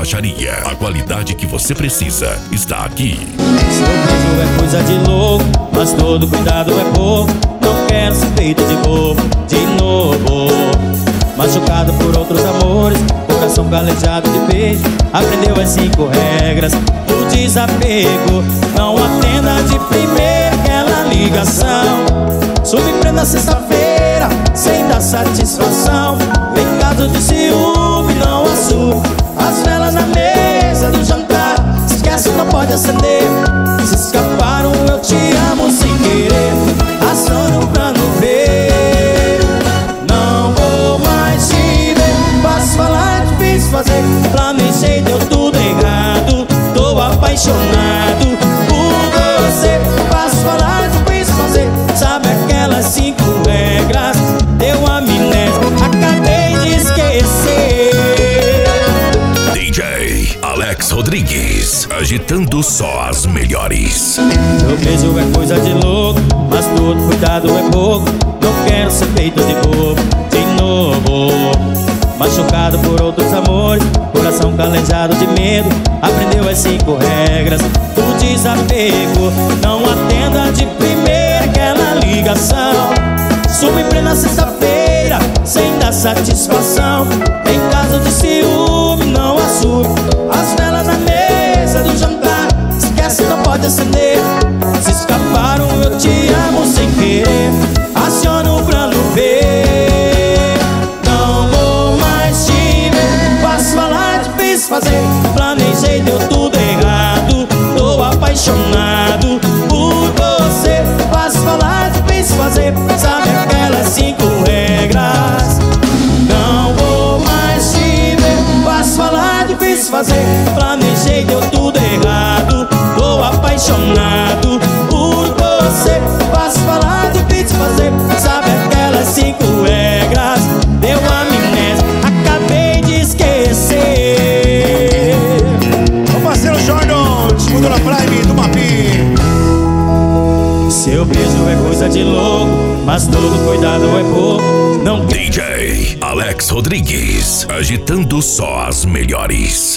Borracharia. A qualidade que você precisa está aqui. Seu beijo é coisa de louco, mas todo cuidado é pouco. Não quero ser feito de bobo, de novo. Machucado por outros amores, coração calejado de beijo. Aprendeu as 5 regras do desapego. Não atenda de primeira aquela ligação. Surpreenda sexta-feira, sem dar satisfação. Em caso de ciúme, não assume. As velas na mesa do jantar, esquece, não pode acender. Se escaparam, eu te amo sem querer. Aciono pra não ver. Não vou mais te ver. Posso falar, é difícil fazer. Planejei, deu tudo errado. Tô apaixonado por você. Posso falar, é difícil fazer. Sabe aquelas 5 regras? Deu amnésia, acabei de esquecer. DJ Alex Rodrigues, agitando só as melhores. Seu beijo é coisa de louco, mas todo cuidado é pouco. Não quero ser feito de bobo, de novo. Machucado por outros amores, coração calejado de medo. Aprendeu as 5 regras do desapego. Não atenda de primeira aquela ligação. Sume em plena sexta-feira, sem dar satisfação. Em caso de ciúme, não assume. As velas na mesa do jantar, esquece, não pode acender. Se escaparam, eu te amo sem querer. Aciono pra não ver. Não vou mais te ver. Posso falar, difícil fazer. Planejei, deu tudo errado. Tô apaixonado por você. Posso falar, difícil fazer. Sabe aquelas 5 regras? Não vou mais te ver. Posso falar, difícil fazer. Planejei, deu tudo errado. Tô apaixonado por você. Posso falar, difícil fazer. Sabe aquelas 5 regras? Deu amnésia, acabei de esquecer. Ô parceiro Jordan, Escultura Prime do Mapim. Seu beijo é coisa de louco, mas todo cuidado é pouco. Não DJ Alex Rodrigues, agitando só as melhores.